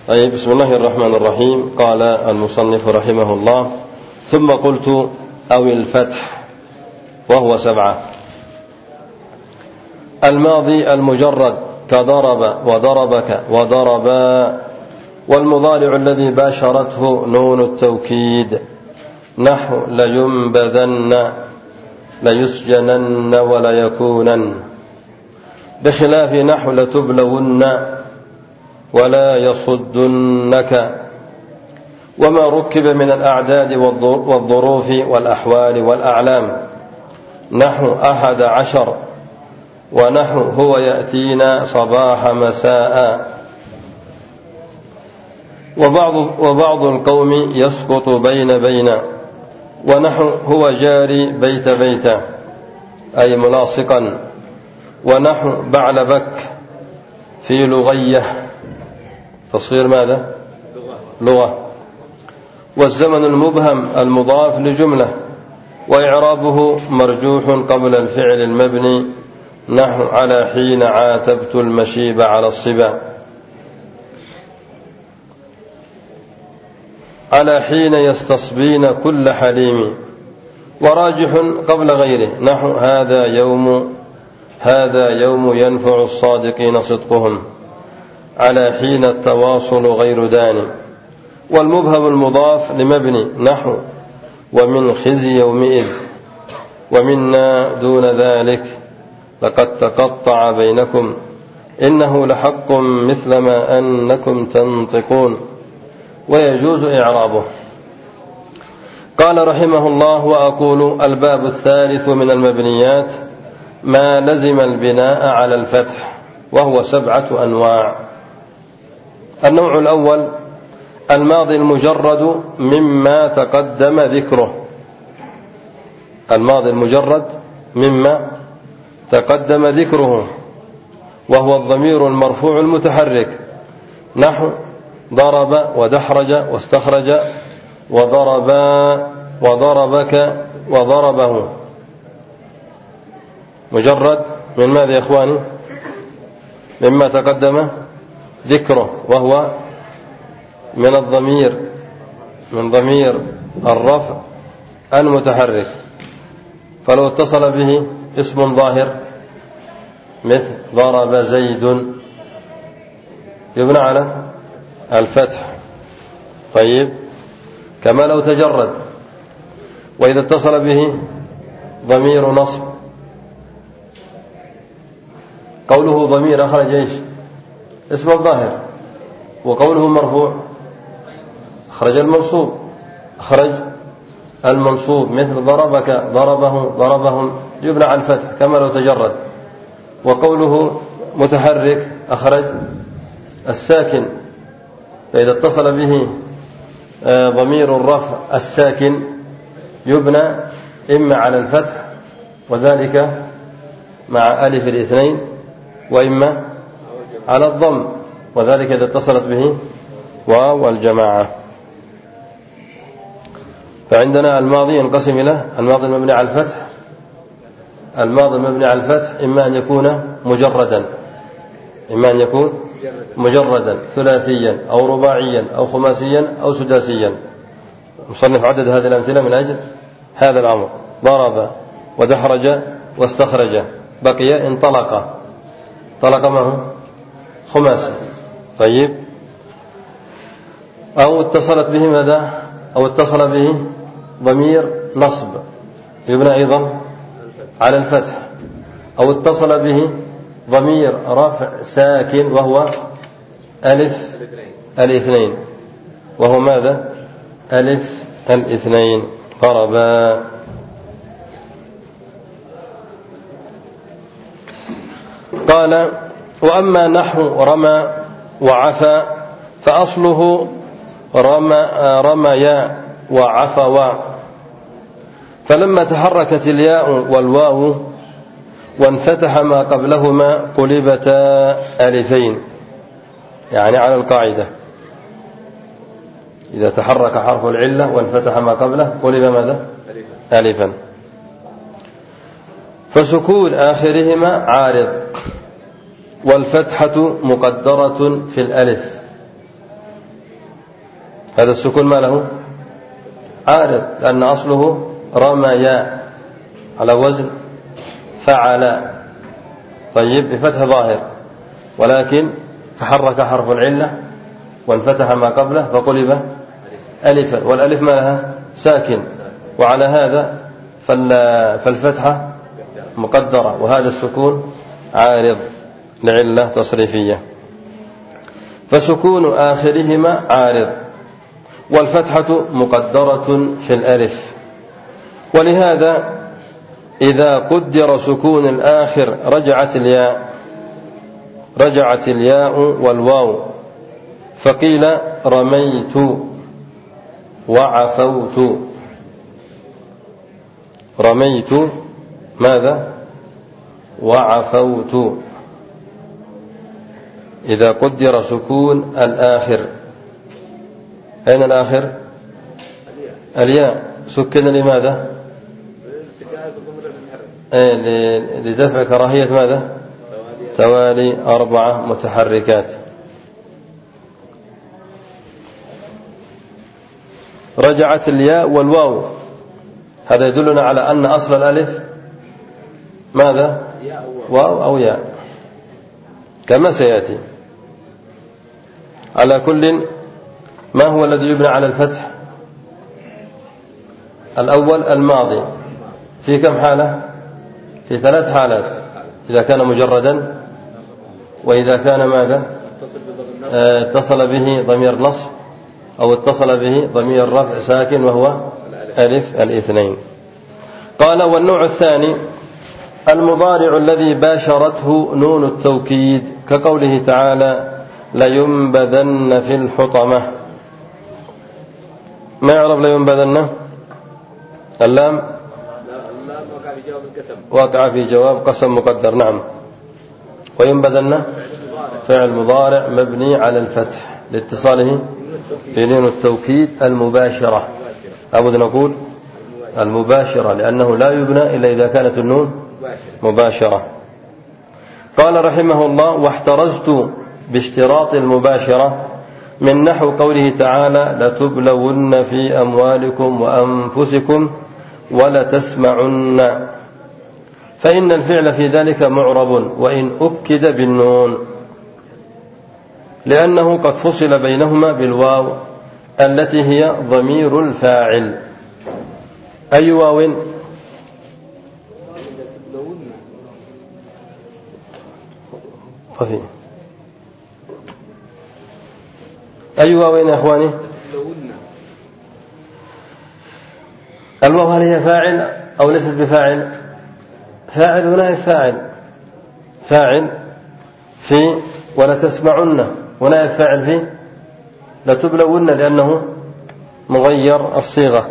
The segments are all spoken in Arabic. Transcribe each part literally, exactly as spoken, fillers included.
طيب، بسم الله الرحمن الرحيم. قال المصنف رحمه الله: ثم قلت أو الفتح، وهو سبعة. الماضي المجرد كضرب وضربك وضربا، والمضارع الذي باشرته نون التوكيد، نحو لينبذن ليسجنن وليكونن، بخلاف نحو لتبلون ولا يصدنك، وما ركب من الأعداد والظروف والأحوال والأعلام، نحو أحد عشر، ونحو هو يأتينا صباح مساء. وبعض, وبعض القوم يسقط بين بين، ونحو هو جاري بيت بيت أي ملاصقا، ونحو بعلبك في لغية، تصغير ماذا؟ لغة. والزمن المبهم المضاف لجملة، وإعرابه مرجوح قبل الفعل المبني، نحو على حين عاتبت المشيب على الصبا، على حين يستصبين كل حليم، وراجح قبل غيره، نحو هذا يوم هذا يوم ينفع الصادقين صدقهم، على حين التواصل غير دان. والمبهم المضاف لمبني، نحو ومن خزي يومئذ، ومنا دون ذلك لقد تقطع بينكم، إنه لحق مثل ما أنكم تنطقون، ويجوز إعرابه. قال رحمه الله: وأقول الباب الثالث من المبنيات ما لزم البناء على الفتح، وهو سبعة أنواع. النوع الأول الماضي المجرد مما تقدم ذكره، الماضي المجرد مما تقدم ذكره، وهو الضمير المرفوع المتحرك، نحو ضرب ودحرج واستخرج وضربا وضربك وضربه، مجرد من ماذا يا إخواني؟ مما تقدم ذكره، وهو من الضمير من ضمير الرفع المتحرك، فلو اتصل به اسم ظاهر مثل ضرب زيد يبنى على الفتح. طيب، كما لو تجرد، وإذا اتصل به ضمير نصب، قوله ضمير أخرج إيش؟ اسم الظاهر، وقوله مرفوع أخرج المنصوب أخرج المنصوب، مثل ضربك ضربه ضربهم يبنى على الفتح كما لو تجرد. وقوله متحرك أخرج الساكن، فإذا اتصل به ضمير الرفع الساكن يبنى إما على الفتح، وذلك مع ألف الاثنين، وإما على الضم، وذلك إذا اتصلت به واو الجماعة. فعندنا الماضي ينقسم إلى الماضي المبني على الفتح. الماضي المبني على الفتح إما أن يكون مجردا إما أن يكون مجردا ثلاثيا أو رباعيا أو خماسيا أو سداسيا. مصنف عدد هذه الأمثلة من أجل هذا الأمر: ضرب ودحرج واستخرج، بقي انطلق، طلق معه خماسي. طيب، أو اتصلت به ماذا؟ أو اتصل به ضمير نصب يبنى أيضا على الفتح، أو اتصل به ضمير رفع ساكن وهو ألف الاثنين، وهو ماذا؟ ألف الاثنين، ضربا. قال: وأما نحو رمى وعفى فأصله رمى رميا وعفوا، فلما تحركت الياء والواو وانفتح ما قبلهما قلبتا ألفين، يعني على القاعدة إذا تحرك حرف العلة وانفتح ما قبله قلب ماذا؟ ألفا. فسكون آخرهما عارض، والفتحة مقدرة في الألف، هذا السكون ما له عارض، لأن أصله رميا على وزن فعل، طيب بفتح ظاهر، ولكن تحرك حرف العلة وانفتح ما قبله فقلب ألفا، والألف ما لها ساكن، وعلى هذا فالفتحة مقدرة، وهذا السكون عارض لعلة تصريفية، فسكون آخرهما عارض، والفتحة مقدرة في الألف. ولهذا إذا قدر سكون الآخر رجعت الياء رجعت الياء والواو، فقيل رميت وعفوت. رميت ماذا؟ وعفوت، إذا قدر سكون الآخر. أين الآخر؟ الياء، سكن لماذا؟ لدفع كراهية ماذا؟ توالي أربعة متحركات. رجعت الياء والواو، هذا يدلنا على أن أصل الألف ماذا؟ واو أو ياء كما سيأتي. على كل، ما هو الذي يبنى على الفتح؟ الأول الماضي، في كم حالة؟ في ثلاث حالات: إذا كان مجردا، وإذا كان ماذا؟ اتصل به ضمير نصب، أو اتصل به ضمير رفع ساكن وهو ألف الاثنين. قال: والنوع الثاني المضارع الذي باشرته نون التوكيد، كقوله تعالى: لينبذن في الحطمة. ما يعرف لينبذن؟ اللام واقع في جواب قسم مقدر، نعم. وينبذن فعل مضارع مبني على الفتح لاتصاله بنون التوكيد المباشرة، أبد نقول المباشرة، لأنه لا يبنى إلا إذا كانت النون مباشرة. قال رحمه الله: واحترزت باشتراط المباشرة من نحو قوله تعالى: لتبلون في أموالكم وأنفسكم ولتسمعن، فإن الفعل في ذلك معرب وإن أكد بالنون، لأنه قد فصل بينهما بالواو التي هي ضمير الفاعل. أي واو؟ طفي. أي واو يا أخواني؟ الواو هل هي فاعل أو ليست بفاعل؟ فاعل ونائب فاعل. فاعل في ولتسمعن، ونائب فاعل في لتبلون، لأنه مغير الصيغة.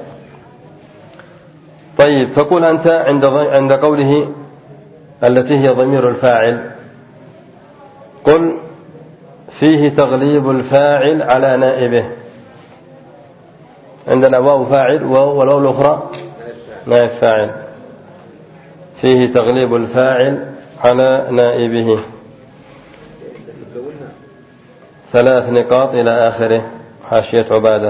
طيب، فقل أنت عند عند قوله التي هي ضمير الفاعل، قل فيه تغليب الفاعل على نائبه. عندنا واو فاعل والواو الأخرى نائب فاعل، فيه تغليب الفاعل على نائبه. ثلاث نقاط إلى آخره، حاشية عبادة.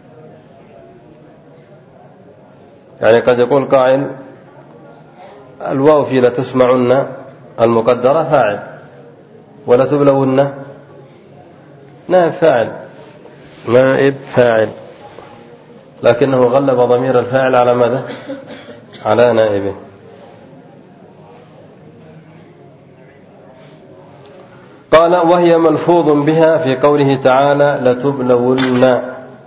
يعني قد يقول قائل: الواو في لتسمعن المقدرة فاعل، ولتبلون نائب فاعل نائب فاعل لكنه غلب ضمير الفاعل على ماذا؟ على نائبه. قال: وهي ملفوظ بها في قوله تعالى: لتبلون،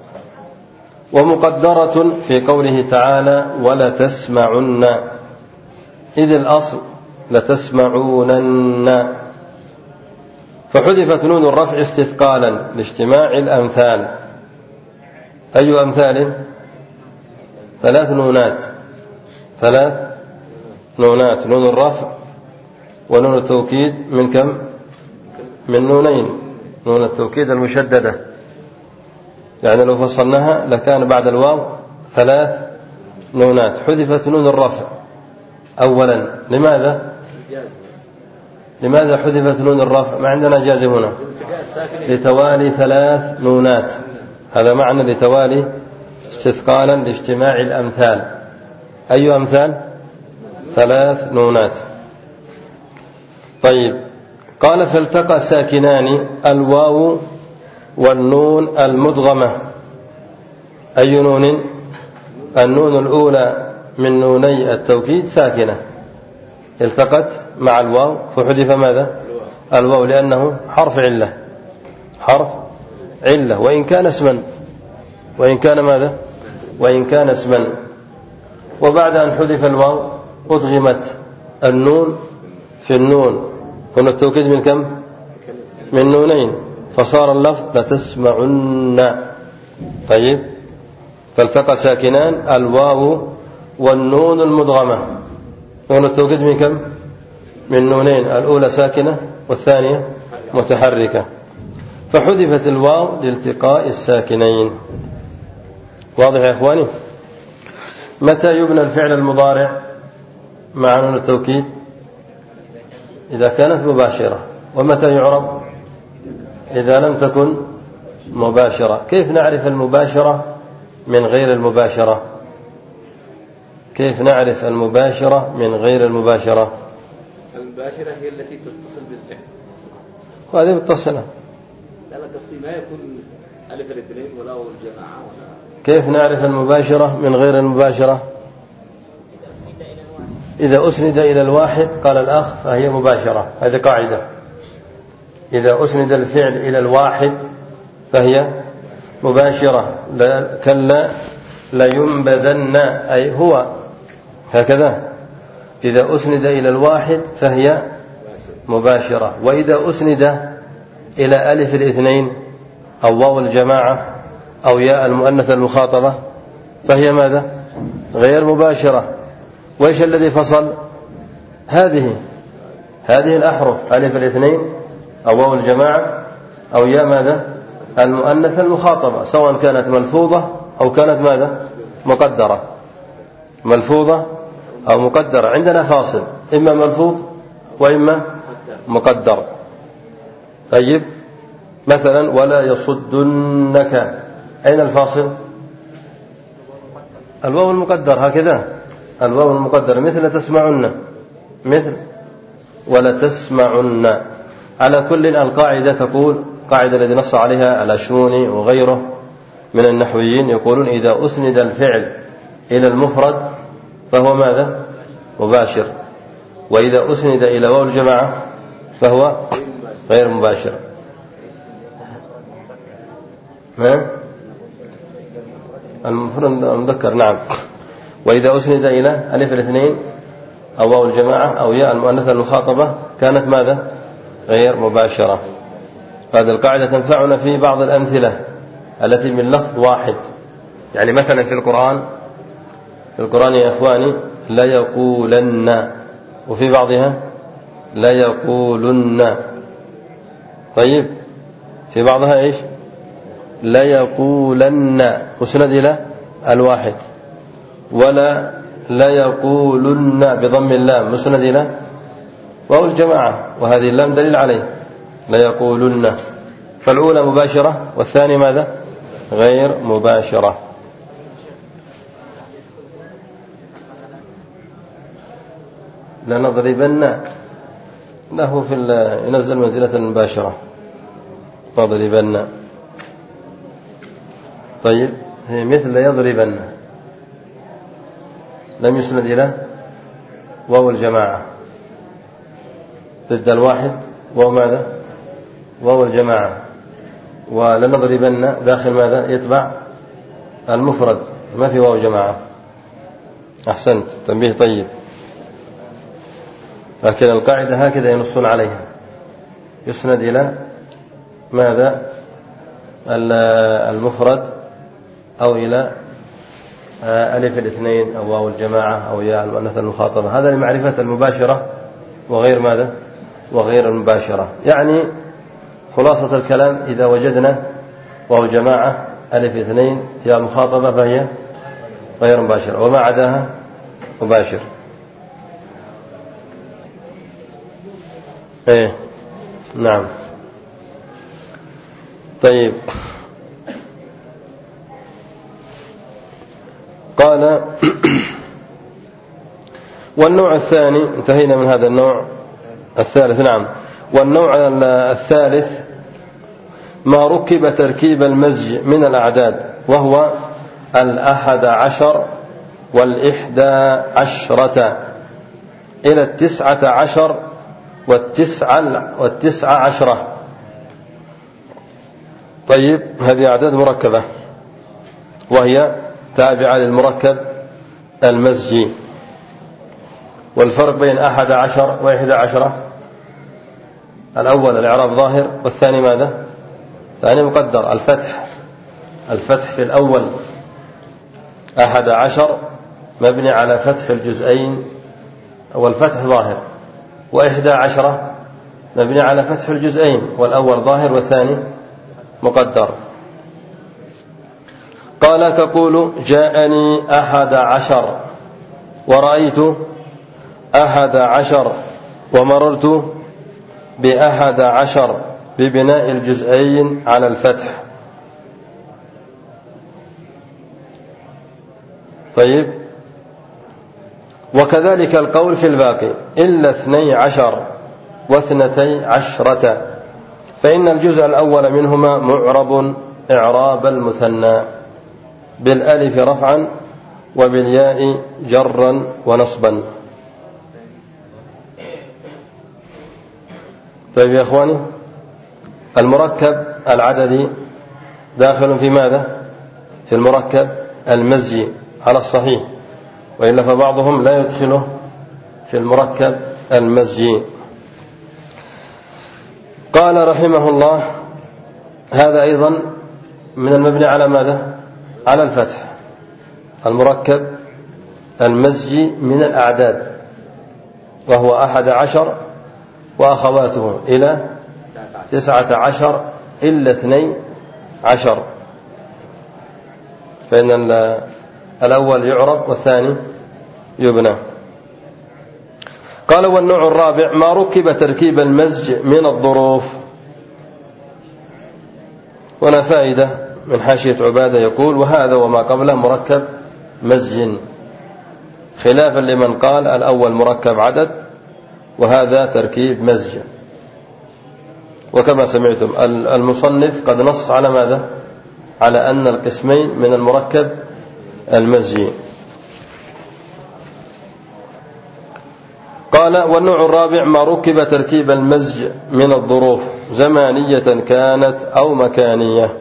ومقدرة في قوله تعالى: ولتسمعن، إذ الأصل لتسمعونن، فحذفت نون الرفع استثقالا لاجتماع الأمثال. أي أمثال؟ ثلاث نونات ثلاث نونات نون الرفع ونون التوكيد من كم؟ من نونين، نون التوكيد المشددة، يعني لو فصلناها لكان بعد الواو ثلاث نونات. حذفت نون الرفع أولا، لماذا؟ لماذا حذفت نون الرفع؟ ما عندنا جازم هنا، لتوالي ثلاث نونات، هذا معنى لتوالي استثقالا لاجتماع الأمثال. أي أمثال؟ ثلاث نونات. طيب، قال فالتقى ساكنان الواو والنون المدغمة. أي نون؟ النون الأولى من نوني التوكيد ساكنة، التقت مع الواو فحذف ماذا؟ الواو، لأنه حرف علة، حرف علة، وإن كان اسما، وإن كان ماذا؟ وإن كان اسما. وبعد أن حذف الواو أدغمت النون في النون. هنا التوكيد من كم؟ من نونين، فصار اللفظ لتسمعن. طيب، فالتقى ساكنان الواو والنون المدغمة. هنا التوكيد من كم؟ من نونين، الأولى ساكنة والثانية متحركة، فحذفت الواو لالتقاء الساكنين. واضح يا إخواني؟ متى يبنى الفعل المضارع مع نون التوكيد؟ إذا كانت مباشرة. ومتى يعرب؟ إذا لم تكن مباشرة. كيف نعرف المباشرة من غير المباشرة؟ كيف نعرف المباشرة من غير المباشرة؟ المباشرة هي التي تتصل بالفعل، وهذه متصلة. لا لا قصدي ما يكون ألف الاثنين ولا الجماعة ولا. كيف نعرف المباشرة من غير المباشرة؟ إذا أسند إلى الواحد قال الأخ فهي مباشرة، هذه قاعدة. إذا أسند الفعل إلى الواحد فهي مباشرة. كلا لينبذن، أي هو، هكذا. إذا أسند إلى الواحد فهي مباشرة. وإذا أسند إلى ألف الاثنين أو واو الجماعة أو ياء المؤنث المخاطبة فهي ماذا؟ غير مباشرة. وإيش الذي فصل؟ هذه هذه الأحرف، ألف الاثنين أو واو الجماعة أو ياء ماذا؟ المؤنث المخاطبة، سواء كانت ملفوظة أو كانت ماذا؟ مقدرة. ملفوظة أو مقدرة، عندنا فاصل، إما ملفوظ وإما مقدر. طيب، مثلا ولا يصدنك، أين الفاصل؟ الواو المقدر، هكذا الواو المقدر، مثل تسمعن، مثل ولا تسمعن. على كل القاعدة تقول، قاعدة الذي نص عليها الأشموني وغيره من النحويين، يقولون إذا أسند الفعل إلى المفرد فهو ماذا؟ مباشر. وإذا أسند إلى واو الجماعة فهو غير مباشر. ها؟ المفرد المذكر، نعم. وإذا أسند إلى ألف الاثنين أو واو الجماعة أو ياء المؤنثة المخاطبة كانت ماذا؟ غير مباشرة. هذه القاعدة تنفعنا في بعض الأمثلة التي من لفظ واحد. يعني مثلا في القرآن، في القرآن يا إخواني لا يقولن، وفي بعضها لا يقولن. طيب، في بعضها إيش؟ لا يقولن مسند إلى الواحد. ولا لا يقولن بضم اللام مسند إلى واو الجماعة، وهذه اللام دليل عليه، لا يقولن. فالأولى مباشرة والثانية ماذا؟ غير مباشرة. لنضربن له في ينزل منزلة المباشرة، تضربن. طيب، هي مثل يضربن، لم يسند إلى واو الجماعة، ضد الواحد واو ماذا؟ واو الجماعة. ولنضربن داخل ماذا؟ يتبع المفرد، ما في واو جماعة. أحسنت، تنبيه طيب. لكن القاعدة هكذا ينصون عليها، يسند إلى ماذا؟ المفرد أو إلى ألف الاثنين أو واو الجماعة أو ياء المؤنث المخاطبة. هذا لمعرفة المباشرة وغير ماذا؟ وغير المباشرة. يعني خلاصة الكلام، إذا وجدنا واو جماعة ألف اثنين ياء مخاطبة فهي غير مباشرة، وما عداها مباشر. ايه نعم. طيب، قال والنوع الثاني، انتهينا من هذا النوع الثالث. نعم. والنوع الثالث ما ركب تركيب المزج من الأعداد، وهو الأحد عشر والإحدى عشرة إلى التسعة عشر والتسعة, والتسعة عشرة. طيب، هذه أعداد مركبة وهي تابعة للمركب المزجي. والفرق بين أحد عشر وإحدى عشرة: الأول الإعراب ظاهر، والثاني ماذا؟ الثاني مقدر. الفتح الفتح في الأول أحد عشر مبني على فتح الجزئين والفتح ظاهر، وإحدى عشرة مبني على فتح الجزئين والأول ظاهر والثاني مقدر. قال تقول جاءني أحد عشر ورأيت أحد عشر ومررت بأحد عشر ببناء الجزئين على الفتح. طيب، وكذلك القول في الباقي إلا اثني عشر واثنتي عشرة، فإن الجزء الأول منهما معرب إعراب المثنى بالألف رفعا وبالياء جرا ونصبا. طيب يا أخواني، المركب العددي داخل في ماذا؟ في المركب المزجي على الصحيح، وإلا فبعضهم لا يدخله في المركب المزجي. قال رحمه الله هذا أيضا من المبني على ماذا؟ على الفتح. المركب المزجي من الأعداد، وهو أحد عشر وأخواته إلى تسعة عشر إلا اثني عشر، فإن الأول يعرب والثاني يبنى. قال والنوع الرابع ما ركب تركيب المزج من الظروف. هنا فائدة من حاشية عبادة يقول وهذا وما قبله مركب مزج، خلافا لمن قال الأول مركب عدد وهذا تركيب مزج. وكما سمعتم المصنف قد نص على ماذا؟ على أن القسمين من المركب المزجي. قال والنوع الرابع ما ركب تركيب المزج من الظروف زمانية كانت أو مكانية.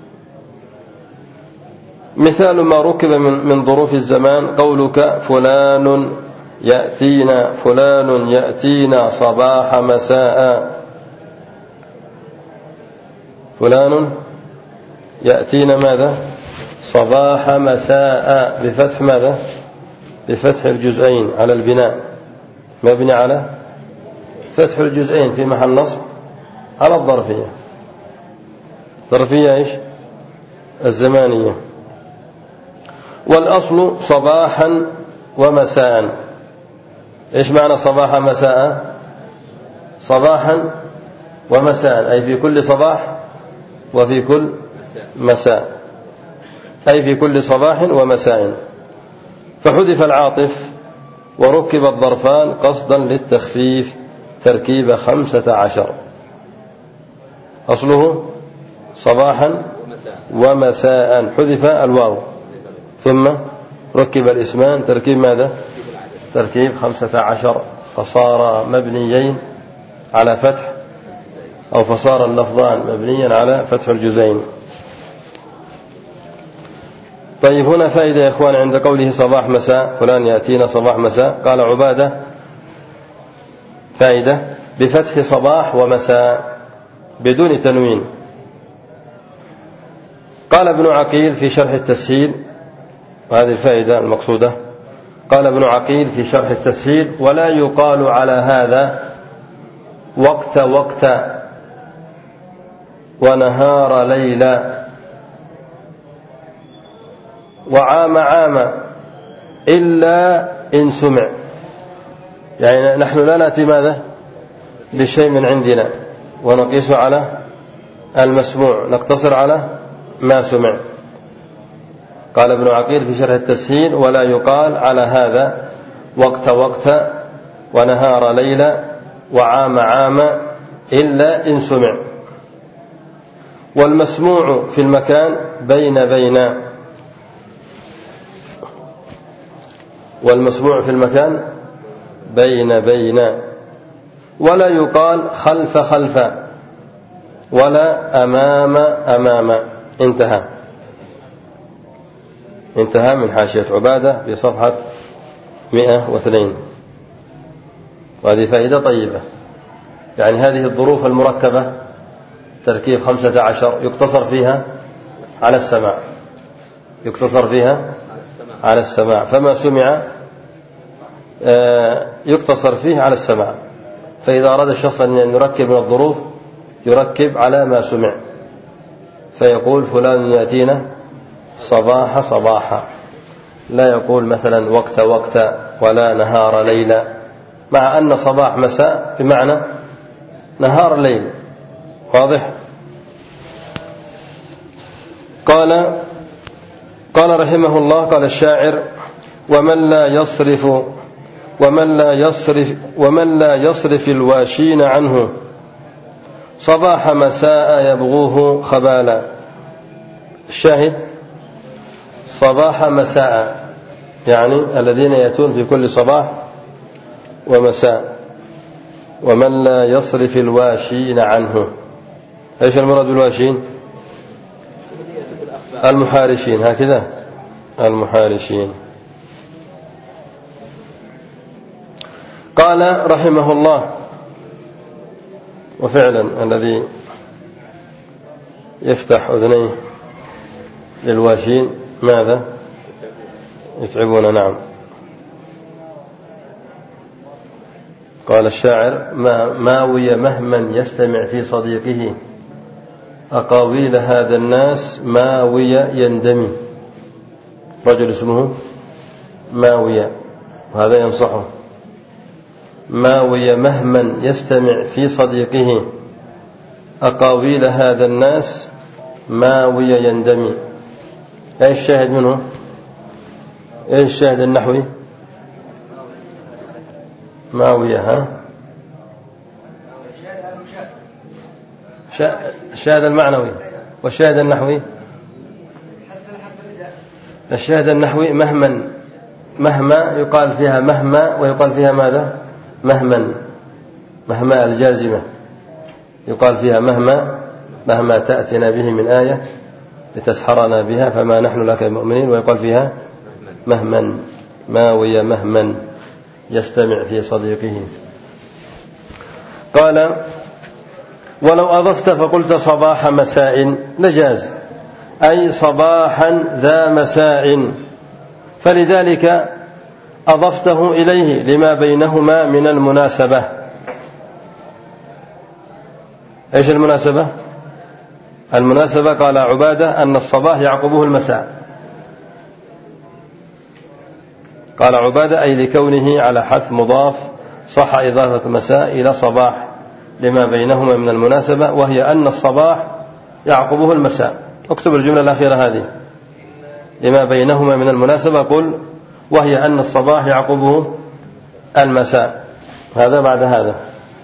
مثال ما ركب من ظروف الزمان قولك فلان يأتينا فلان يأتينا صباح مساء. فلان يأتينا ماذا؟ صباح مساء، بفتح ماذا؟ بفتح الجزئين على البناء، مبني على فتح الجزئين في محل نصب على الظرفية. ظرفية إيش؟ الزمانية. والأصل صباحا ومساء. إيش معنى صباحا مساء؟ صباحا ومساء أي في كل صباح وفي كل مساء، أي في كل صباح ومساء. فحذف العاطف وركب الظرفان قصدا للتخفيف تركيب خمسة عشر. أصله صباحا ومساء، حذف الواو ثم ركب الاسمان تركيب ماذا؟ تركيب خمسة عشر، فصار مبنيين على فتح أو فصار اللفظان مبنيا على فتح الجزئين. طيب هنا فائدة يا إخوان عند قوله صباح مساء، فلان يأتينا صباح مساء. قال عبادة فائدة بفتح صباح ومساء بدون تنوين. قال ابن عقيل في شرح التسهيل، وهذه الفائدة المقصودة، قال ابن عقيل في شرح التسهيل ولا يقال على هذا وقت وقت ونهار ليلا وعام عام إلا إن سمع. يعني نحن لا نأتي ماذا؟ بشيء من عندنا ونقيس على المسموع، نقتصر على ما سمع. قال ابن عقيل في شرح التسهيل: ولا يقال على هذا وقت وقت ونهار ليلة وعام عام إلا إن سمع. والمسموع في المكان بين بين والمسموع في المكان بين بين ولا يقال خلف خلف ولا أمام أمام. انتهى انتهى من حاشية عبادة في صفحة مئة واثنين. وهذه فائدة طيبة، يعني هذه الظروف المركبة تركيب خمسة عشر يقتصر فيها على السماع، يقتصر فيها على السماع، فما سمع يقتصر فيه على السماع. فإذا أراد الشخص أن يركب من الظروف يركب على ما سمع، فيقول فلان يأتينا صباح صباحا، لا يقول مثلا وقت وقت ولا نهار ليلة، مع أن صباح مساء بمعنى نهار ليل. واضح؟ قال قال رحمه الله: قال الشاعر: ومن لا يصرف ومن لا يصرف ومن لا يصرف الواشين عنه صباح مساء يبغوه خبالا. الشاهد صباح مساء، يعني الذين يأتون في كل صباح ومساء. ومن لا يصرف الواشين عنه، ايش المراد بالواشين؟ المحارشين، هكذا المحارشين. قال رحمه الله: وفعلا الذي يفتح أذنيه للواشين ماذا؟ يتعبون. نعم. قال الشاعر: ما ماوي مهما يستمع في صديقه أقاويل هذا الناس ماوي يندمي. رجل اسمه ماوية، وهذا ينصحه: ماوي مهما يستمع في صديقه أقاويل هذا الناس ماوي يندمي. ايش الشاهد منه؟ ايش الشاهد النحوي؟ ماوية، ها؟ الشاهد المعنوي. والشاهد النحوي؟ الشاهد النحوي مهما، مهما يقال فيها مهما، ويقال فيها ماذا؟ مهما، مهما الجازمة يقال فيها مهما، مهما تأتنا به من آية لتسحرنا بها فما نحن لك مؤمنين، ويقال فيها مهما، ماوي مهما يستمع في صديقه. قال: ولو أضفت فقلت صباح مساء لجاز، أي صباحا ذا مساء، فلذلك أضفته إليه لما بينهما من المناسبة. إيش المناسبة؟ المناسبة قال عبادة أن الصباح يعقبه المساء. قال عبادة: أي لكونه على حذف مضاف صح إضافة مساء إلى صباح لما بينهما من المناسبة، وهي أن الصباح يعقبه المساء. اكتب الجملة الأخيرة هذه: لما بينهما من المناسبة، قل وهي أن الصباح يعقبه المساء. هذا بعد هذا.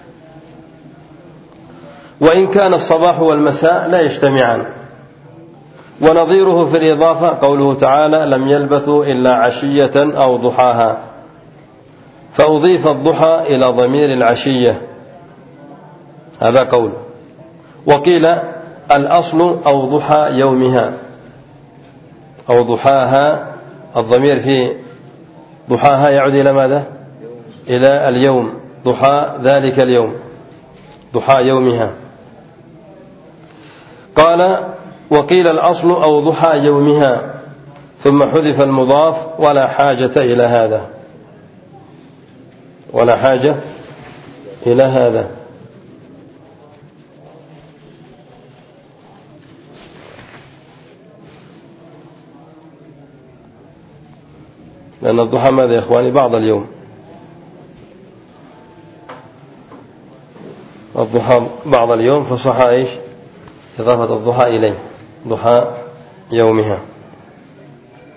وإن كان الصباح والمساء لا يجتمعان. ونظيره في الإضافة قوله تعالى: لم يلبثوا إلا عشية أو ضحاها، فأضيف الضحى إلى ضمير العشية، هذا قول. وقيل الأصل أو ضحى يومها أو ضحاها، الضمير في ضحاها يعود إلى ماذا؟ إلى اليوم، ضحى ذلك اليوم، ضحى يومها. قال: وقيل الأصل أو ضحى يومها، ثم حذف المضاف، ولا حاجة إلى هذا، ولا حاجة إلى هذا. لأن الضحى ماذا يا إخواني؟ بعض اليوم. الضحى بعض اليوم، فصح إيش؟ إضافة الضحى إليه، ضحى يومها.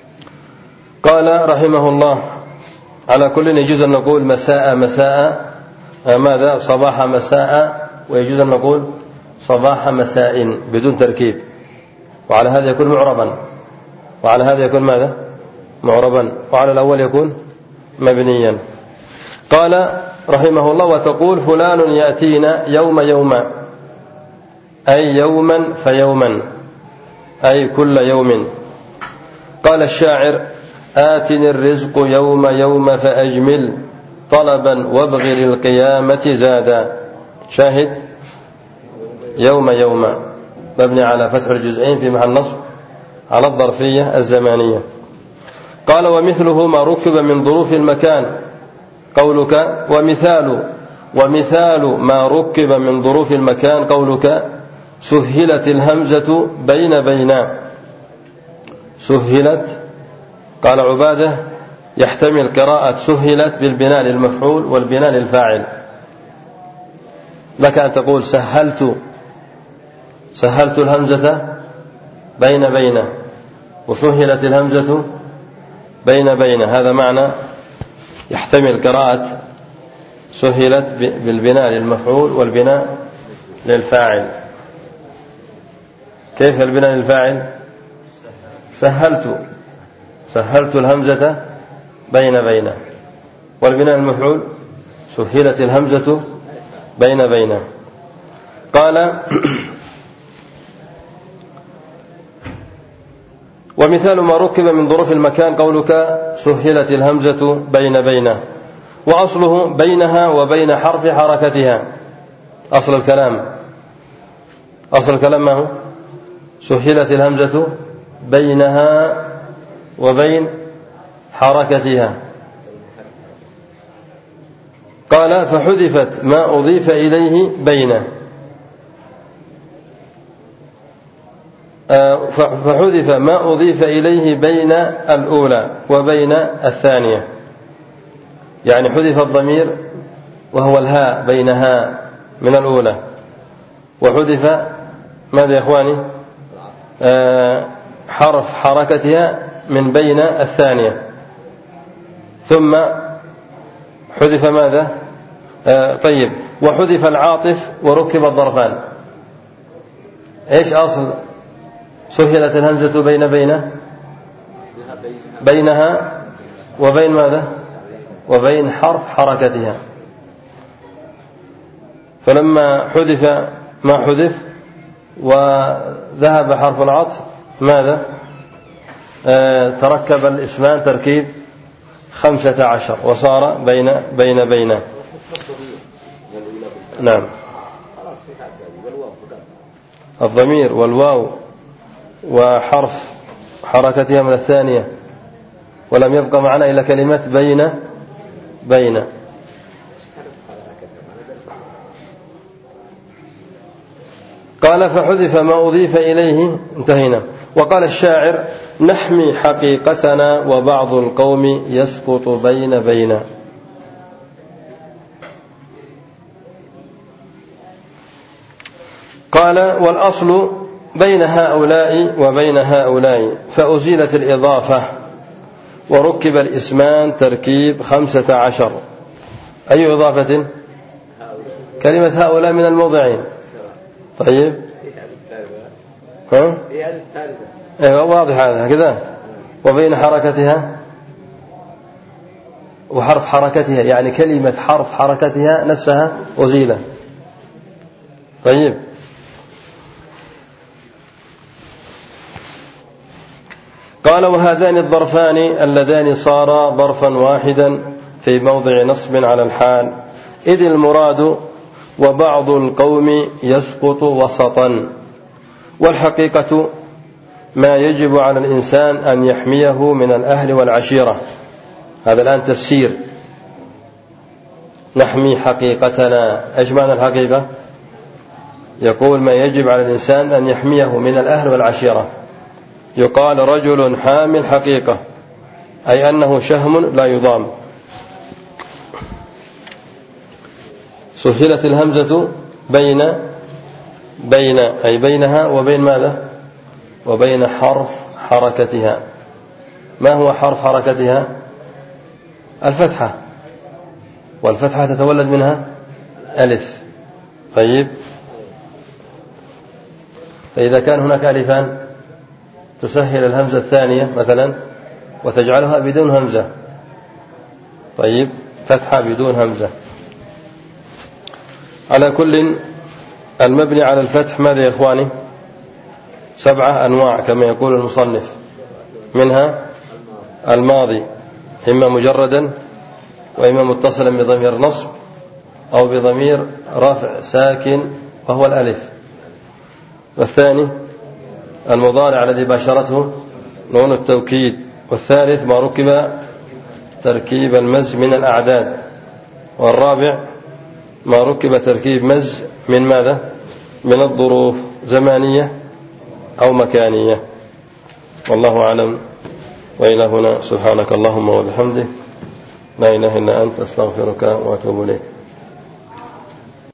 قال رحمه الله: على كل يجوز أن نقول مساء مساء ماذا صباح مساء، ويجوز أن نقول صباح مساء بدون تركيب، وعلى هذا يكون معربا، وعلى هذا يكون ماذا معربا، وعلى الأول يكون مبنيا. قال رحمه الله: وتقول فلان يأتينا يوم يوما، أي يوما فيوما، أي كل يوم. قال الشاعر: آتني الرزق يوم يوم فأجمل طلبا وابغ للقيامة زادا. شاهد يوم يوم مبني على فتح الجزئين في محل نصب على الظرفية الزمانية. قال: ومثله ما ركب من ظروف المكان، قولك ومثال ومثال ما ركب من ظروف المكان قولك سهلت الهمزة بين بينا. سهلت، قال عبادة: يحتمل قراءة سهلت بالبناء للمفعول والبناء للفاعل. لك أن تقول سهلت سهلت الهمزة بين بين، وسهلت الهمزة بين بين، هذا معنى يحتمل قراءة سهلت بالبناء للمفعول والبناء للفاعل. كيف البناء للفاعل؟ سهلت سهلت الهمزة بين بين، والبناء المفعول سهلت الهمزة بين بين. قال: ومثال ما ركب من ظروف المكان قولك سهلت الهمزة بين بين، وأصله بينها وبين حرف حركتها. أصل الكلام أصل الكلام ما هو؟ سهلت الهمزة بينها وبين حركتها. قال: فحذفت ما أضيف إليه بين فحذف ما أضيف إليه بين الأولى وبين الثانية، يعني حذف الضمير وهو الهاء بينها من الأولى، وحذف ماذا يا إخواني؟ حرف حركتها من بين الثانية، ثم حذف ماذا؟ طيب، وحذف العاطف وركب الظرفان. إيش أصل سهلت الهمزة بين بين؟ بينها وبين ماذا؟ وبين حرف حركتها. فلما حذف ما حذف وذهب حرف العطف ماذا؟ آه تركب الاسمان تركيب خمسة عشر وصار بين بين بين. نعم، الضمير والواو وحرف حركتها من الثانية، ولم يبقى معنا إلا كلمة بين بين. قال: فحذف ما أضيف إليه، انتهينا. وقال الشاعر: نحمي حقيقتنا وبعض القوم يسقط بين بين. قال: والأصل بين هؤلاء وبين هؤلاء، فأزيلت الإضافة وركب الاسمان تركيب خمسة عشر. أي إضافة؟ كلمة هؤلاء من الموضعين. طيب، ها؟ ايوه واضح هذا كذا. وبين حركتها وحرف حركتها، يعني كلمة حرف حركتها نفسها أزيلة. طيب، قال: وهذان الظرفان اللذان صارا ظرفا واحدا في موضع نصب على الحال، إذ المراد وبعض القوم يسقط وسطا. والحقيقة ما يجب على الإنسان أن يحميه من الأهل والعشيرة. هذا الآن تفسير. نحمي حقيقتنا، إيش معنى الحقيقة؟ يقول ما يجب على الإنسان أن يحميه من الأهل والعشيرة. يقال رجل حامل حقيقة، أي أنه شهم لا يضام. سهلت الهمزة بين بين، أي بينها وبين ماذا؟ وبين حرف حركتها. ما هو حرف حركتها؟ الفتحة، والفتحة تتولد منها ألف. طيب، فإذا كان هناك ألفان تسهل الهمزة الثانية مثلا وتجعلها بدون همزة. طيب، فتحة بدون همزة. على كل، المبني على الفتح ماذا يا إخواني؟ سبعة أنواع كما يقول المصنف، منها الماضي إما مجردا وإما متصلا بضمير نصب أو بضمير رفع ساكن وهو الألف. والثاني المضارع الذي باشرته نون التوكيد. والثالث ما ركب تركيب المزج من الأعداد. والرابع ما ركب تركيب مزج من ماذا؟ من الظروف، زمانية أو مكانية. والله أعلم. وإلى هنا، سبحانك اللهم وبحمدك، لا إله إلا أنت، أستغفرك وأتوب إليك.